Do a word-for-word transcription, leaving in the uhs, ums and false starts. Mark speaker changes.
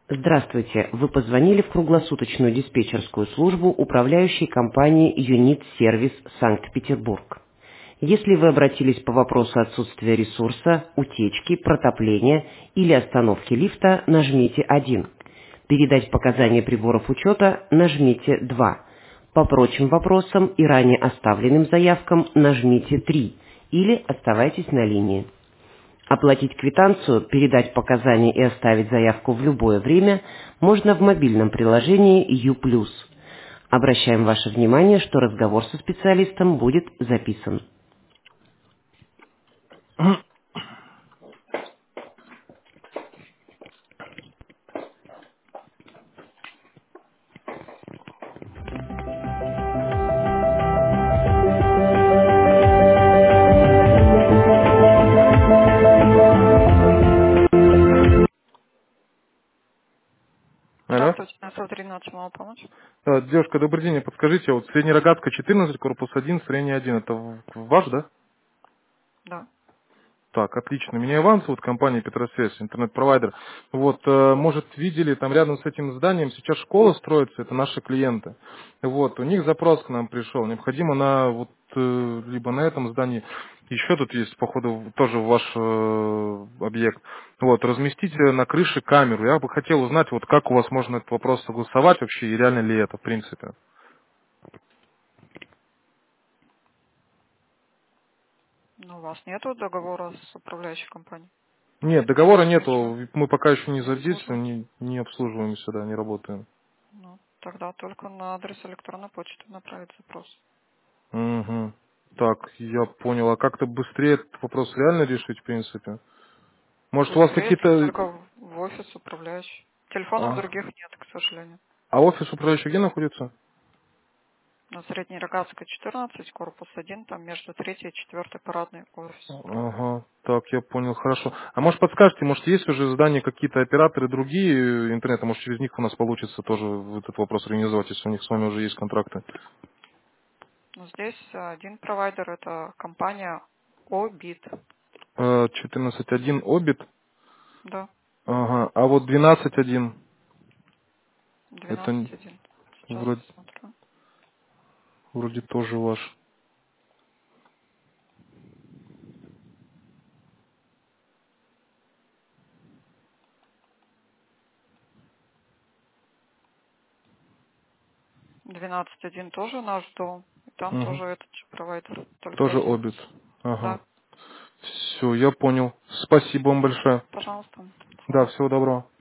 Speaker 1: Здравствуйте. Вы позвонили в круглосуточную диспетчерскую службу управляющей компании Unit Service Санкт-Петербург. Если вы обратились по вопросу отсутствия ресурса, утечки, протопления или остановки лифта, нажмите один. Передать показания приборов учета, нажмите два. По прочим вопросам и ранее оставленным заявкам нажмите три или оставайтесь на линии. Оплатить квитанцию, передать показания и оставить заявку в любое время можно в мобильном приложении ю плюс. Обращаем ваше внимание, что разговор со специалистом будет записан.
Speaker 2: Алло.
Speaker 3: Здравствуйте, на сто тринадцать могу помочь?
Speaker 2: А, девушка, добрый день. Подскажите, вот Среднерогатская четырнадцать, корпус один, строение один. Это в- ваш, да?
Speaker 3: Да.
Speaker 2: Так, отлично. Меня Иван зовут, компания Петросвязь, интернет-провайдер. Вот, э, может, видели, там рядом с этим зданием сейчас школа строится, это наши клиенты. Вот, у них запрос к нам пришел. Необходимо на вот э, либо на этом здании, еще тут есть, походу, тоже ваш э, объект. Вот, разместить э, на крыше камеру. Я бы хотел узнать, вот как у вас можно этот вопрос согласовать вообще, и реально ли это, в принципе.
Speaker 3: Но у вас нету договора с управляющей компанией?
Speaker 2: Нет, договора
Speaker 3: Ничего.
Speaker 2: нету, мы пока еще не
Speaker 3: Не
Speaker 2: задействуем,
Speaker 3: обслуживаете?
Speaker 2: не, не обслуживаем сюда, не работаем.
Speaker 3: Ну, тогда только на адрес электронной почты направить запрос.
Speaker 2: Угу. Так, я понял. А как-то быстрее этот вопрос реально решить, в принципе? Может, у вас
Speaker 3: Быстрее, если
Speaker 2: какие-то...
Speaker 3: только в в офис управляющий. Телефонов
Speaker 2: А,
Speaker 3: других нет, к сожалению.
Speaker 2: а офис управляющий где находится?
Speaker 3: На Средней Рогатской четырнадцать, корпус один, там между третьей и четвертой парадной офис.
Speaker 2: Ага, так, я понял, хорошо. А может, подскажете, может, есть уже здания какие-то операторы другие э, интернета, может, через них у нас получится тоже вот этот вопрос организовать, если у них с вами уже есть контракты?
Speaker 3: Но здесь э, один провайдер, это компания Обит.
Speaker 2: Э, четырнадцать один Обит,
Speaker 3: Да,
Speaker 2: ага, а вот двенадцать один, это н-
Speaker 3: двенадцать один. Сейчас
Speaker 2: вроде,
Speaker 3: посмотрю.
Speaker 2: вроде тоже ваш.
Speaker 3: двенадцать один тоже наш дом. И там
Speaker 2: Угу.
Speaker 3: тоже этот же провайдер, только
Speaker 2: Тоже
Speaker 3: один.
Speaker 2: Обит, ага.
Speaker 3: Да,
Speaker 2: Все, я понял. Спасибо вам большое.
Speaker 3: пожалуйста. До
Speaker 2: Да,
Speaker 3: свидания.
Speaker 2: всего доброго.